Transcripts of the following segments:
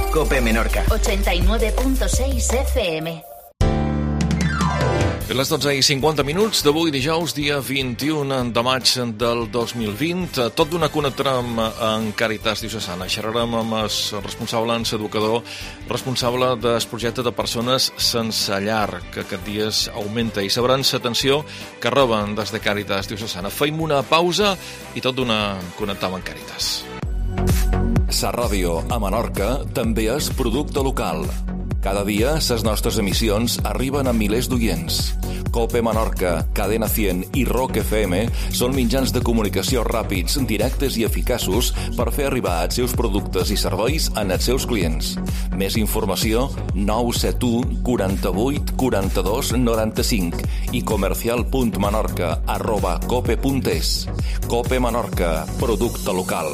COPE Menorca. 89.6 FM. Les 12:50 d'avui dijous, dia 21 de maig del 2020. Tot d'una connectarem en Càritas Diocesana. Xerrarem amb el responsable, educador, responsable del projecte de persones sense llar, que aquest dies augmenta, i sabran l'atenció que reben des de Càritas Diocesana. Feim una pausa i tot d'una connectam en Càritas. Sa ràdio a Menorca també és producte local. Cada dia, les nostres emissions arriben a milers d'oients. COPE Menorca, Cadena 100 i ROC FM són mitjans de comunicació ràpids, directes i eficaços per fer arribar els seus productes i serveis als seus clients. Més informació, 971 48 42 95 i comercial.menorca@cope.es. COPE Menorca, producte local.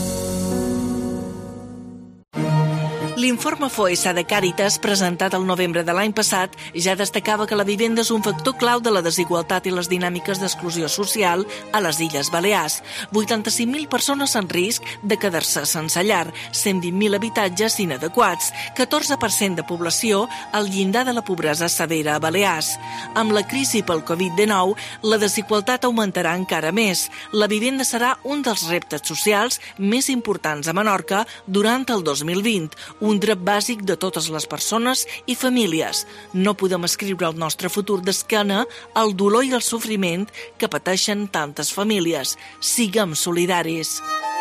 L'informe FOESA de Càritas, presentat el novembre de l'any passat, ja destacava que la vivenda és un factor clau de la desigualtat i les dinàmiques d'exclusió social a les Illes Balears. 85.000 persones en risc de quedar-se sense llar, 120.000 habitatges inadequats, 14% de població al llindar de la pobresa severa a Balears. Amb la crisi pel Covid-19, la desigualtat augmentarà encara més. La vivenda serà un dels reptes socials més importants a Menorca durant el 2020, un dret bàsic de totes les persones i famílies. No podem escriure el nostre futur d'esquena al dolor i el sofriment que pateixen tantes famílies. Siguem solidaris.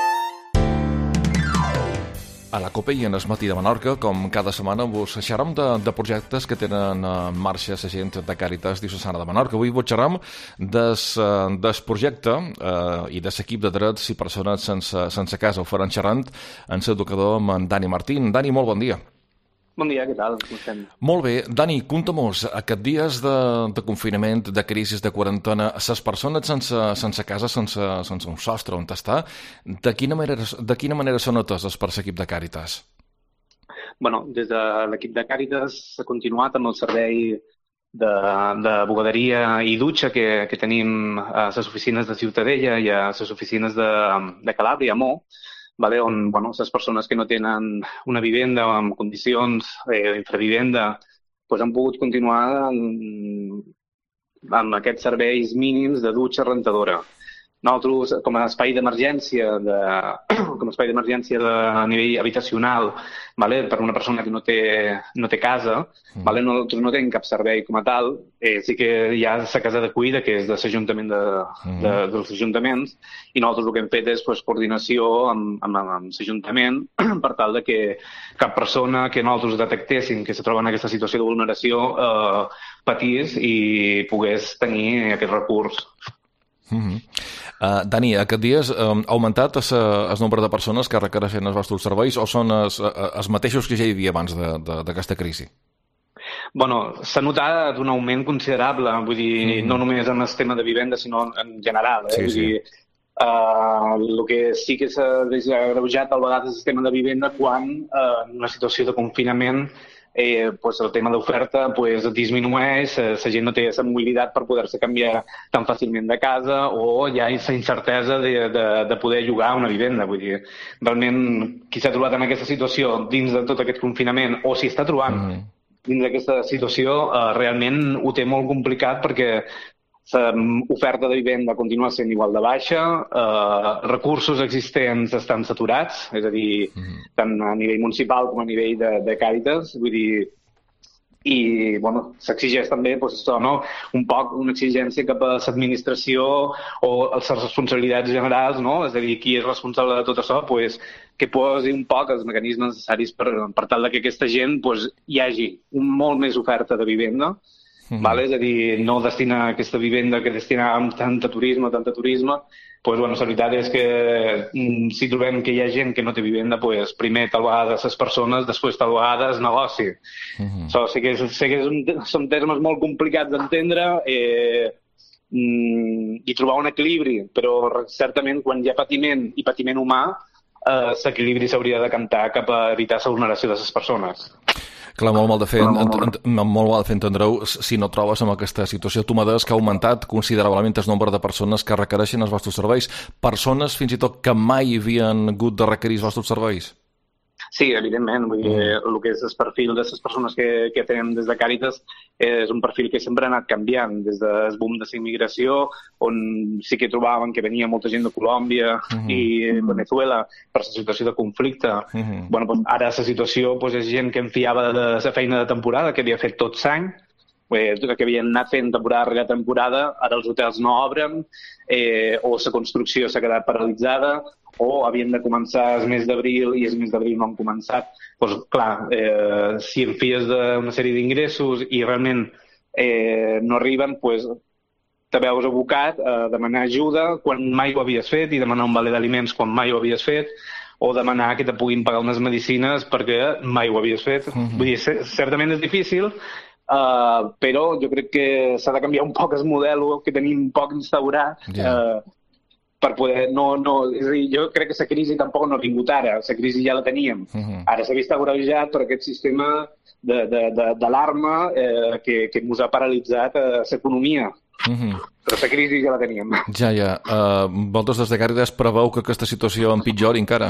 A la COPE i en el matí de Menorca, com cada setmana, vos xerram de projectes que tenen en marxa la gent de Càritas Diocesana de Menorca. Avui vos xerram del projecte i de l'equip de drets i persones sense casa. Ho faran xerrant en l'educador amb en Dani Martín. Dani, molt bon dia. Bon dia, què tal? Com estem? Molt bé. Dani, conta-mos, aquests dies de confinament, de crisi, de quarantena, les persones sense casa, sense un sostre on està, de quina manera són ateses per l'equip de Càritas? Bueno, des de l'equip de Càritas s'ha continuat amb el servei de bugaderia i dutxa que tenim a les oficines de Ciutadella i a les oficines de Calàbria, a Mo, vale, on les persones que no tenen una vivenda o en condicions d'infravivenda han pogut continuar amb aquests serveis mínims de dutxa rentadora. Nosaltres, com a espai d'emergència a nivell habitacional, per una persona que no té casa, nosaltres no tenim cap servei com a tal. Sí que hi ha la casa d'acollida, que és de l'Ajuntament dels Ajuntaments, i nosaltres el que hem fet és coordinació amb l'Ajuntament per tal de que cap persona que nosaltres detectéssim que se troba en aquesta situació de vulneració patís i pogués tenir aquest recurs. Dani, aquests dies ha augmentat el nombre de persones que requereixen els vostres serveis o són els mateixos que ja hi havia abans d'aquesta crisi? S'ha notat un augment considerable, vull dir, no només en el tema de vivenda, sinó en general. Vull dir, el que sí que s'ha agreujat al vegades el sistema de vivenda quan en una situació de confinament el tema d'oferta disminueix, la gent no té la mobilitat per poder-se canviar tan fàcilment de casa o hi ha la incertesa de poder llogar una vivenda. Vull dir, realment, qui s'ha trobat en aquesta situació dins de tot aquest confinament o s'hi està trobant dins d'aquesta situació, realment ho té molt complicat perquè l'oferta de vivenda continua sent igual de baixa, recursos existents estan saturats, és a dir, tant a nivell municipal com a nivell de Càritas, vull dir, i s'exigeix també un poc una exigència cap a l'administració o les responsabilitats generals, és a dir, qui és responsable de tot això, que posi un poc els mecanismes necessaris per tal que aquesta gent hi hagi molt més oferta de vivenda. És a dir, no destinar aquesta vivenda que destinàvem tant a turisme. La veritat és que si trobem que hi ha gent que no té vivenda, primer tal vegada les persones, després tal vegada el negoci. Sé que són termes molt complicats d'entendre i trobar un equilibri, però certament quan hi ha patiment i patiment humà, l'equilibri s'hauria de cantar cap a evitar la vulneració de les persones. Clar, molt mal de fer entendre-ho si no trobes en aquesta situació. Tu m'ha dit que ha augmentat considerablement el nombre de persones que requereixen els vostres serveis. Persones fins i tot que mai havien hagut de requerir els vostres serveis. Sí, evidentment. Vull dir, el que és el perfil de les persones que tenim des de Càritas és un perfil que sempre ha anat canviant, des del boom de la immigració, on sí que trobaven que venia molta gent de Colòmbia i Venezuela per la situació de conflicte. Bueno, doncs ara la situació és gent que enfiava de la feina de temporada, que havia fet tot l'any, que havien anat fent temporada rere temporada, ara els hotels no obren, o la construcció s'ha quedat paralitzada, o havien de començar el mes d'abril i el mes d'abril no han començat. Doncs clar, si enfies una sèrie d'ingressos i realment no arriben, doncs te veus abocat a demanar ajuda quan mai ho havies fet i demanar un valer d'aliments quan mai ho havies fet, o demanar que te puguin pagar unes medicines perquè mai ho havies fet. Vull dir, certament és difícil, però jo crec que s'ha de canviar un poc el model que tenim un poc instaurat per poder... És a dir, jo crec que la crisi tampoc no ha vingut ara, la crisi ja la teníem. Ara s'ha vist agreujat per aquest sistema d'alarma que ens ha paralitzat l'economia. Però la crisi ja la teníem. Ja. Vosaltres des de Càritas preveu que aquesta situació empitjori encara?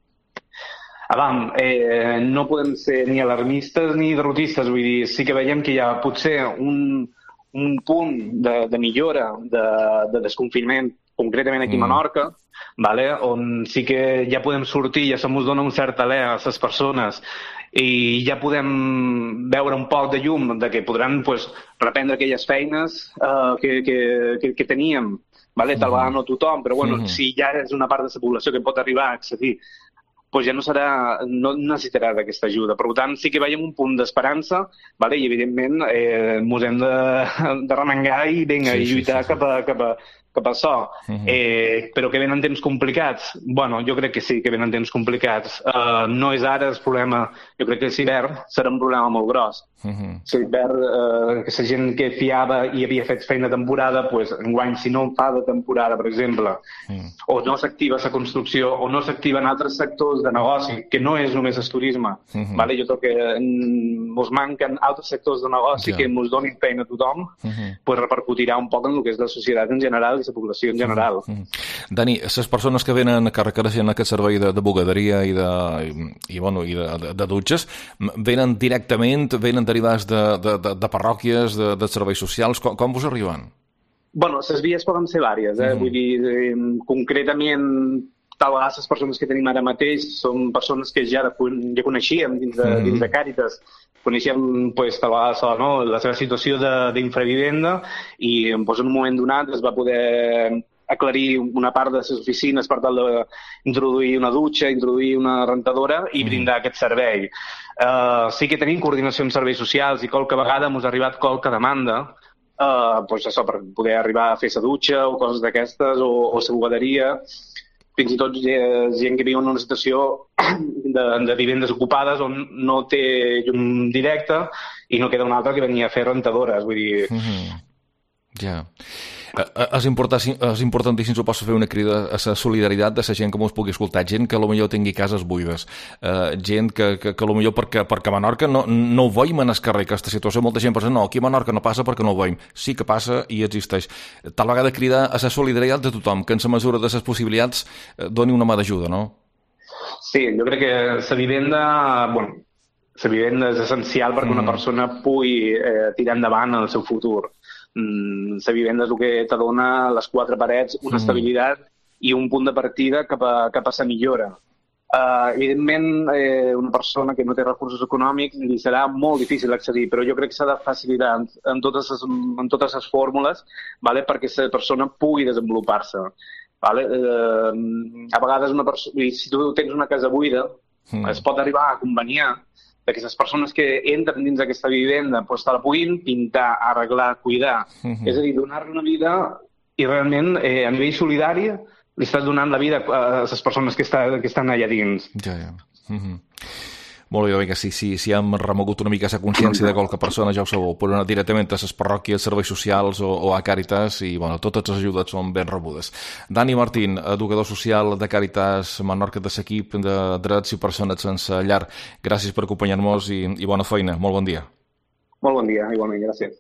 No podem ser ni alarmistes ni derrotistes. Vull dir, sí que veiem que hi ha potser un punt de millora de desconfinament, concretament aquí a Menorca, on sí que ja podem sortir, ja se'ns dona un cert alè a les persones i ja podem veure un poc de llum de que podran reprendre aquelles feines que teníem. Tal vegada no tothom, però si ja és una part de la població que pot arribar a accedir, doncs ja no necessitarà d'aquesta ajuda. Per tant, sí que veiem un punt d'esperança, i evidentment ens hem de remengar i lluitar cap a això. Però que venen temps complicats? Jo crec que sí, que venen temps complicats. No és ara el problema. Jo crec que l'hivern serà un problema molt gros. L'hivern, que la gent que fiava i havia fet feina de temporada, enguany, si no fa de temporada, per exemple, o no s'activa la construcció, o no s'activen altres sectors de negoci, que no és només el turisme. Jo crec que ens manquen altres sectors de negoci que ens donin feina a tothom, repercutirà un poc en el que és la societat en general i la població en general. Dani, les persones que venen que requereixen aquest servei de bugaderia i de dutxes, venen directament, venen derivats de parròquies, de serveis socials, com vos arriben? Les vies poden ser vàries, vull dir, concretament, tal vegada les persones que tenim ara mateix són persones que ja coneixíem dins de Càritas. Coneixíem tal vegada la seva situació d'infravivenda i en un moment donat es va poder aclarir una part de les oficines per tal d'introduir una dutxa, introduir una rentadora i brindar aquest servei. Sí que tenim coordinació amb serveis socials i qualque vegada ens ha arribat qualque demanda per poder arribar a fer la dutxa o coses d'aquestes o la bugaderia. Fins i tot gent que viu en una situació de vivendes ocupades on no té llum directe i no queda una altra que venia a fer rentadores, vull dir... Ja. És importantíssim, suposo, fer una crida a la solidaritat de la gent que mos pugui escoltar, gent que potser tingui cases buides, gent que potser perquè a Menorca no ho veiem en el carrer, aquesta situació. Molta gent pensa, no, aquí a Menorca no passa perquè no ho veiem. Sí que passa i existeix. Tal vegada cridar a la solidaritat de tothom, que en la mesura de les possibilitats doni una mà d'ajuda, no? Sí, jo crec que la vivenda és essencial perquè una persona pugui tirar endavant el seu futur. La vivenda és el que te dona les quatre parets, una estabilitat i un punt de partida cap a la millora. Evidentment, una persona que no té recursos econòmics li serà molt difícil accedir, però jo crec que s'ha de facilitar en totes les fórmules perquè la persona pugui desenvolupar-se. A vegades, si tu tens una casa buida, es pot arribar a conveniar que les persones que entren dins d'aquesta vivenda te la puguin pintar, arreglar, cuidar. És a dir, donar-li una vida i realment a nivell solidari li estàs donant la vida a les persones que estan allà dins. Ja. Molt bé, vinga, si hem remogut una mica la consciència de qualque persona, ja ho sabeu, per anar directament a les parròquies, serveis socials o a Càritas i totes les ajudes són ben rebudes. Dani Martín, educador social de Càritas Menorca, de l'equip de drets i persones sense llar. Gràcies per acompanyar-nos i bona feina. Molt bon dia. Molt bon dia, igualment, gràcies.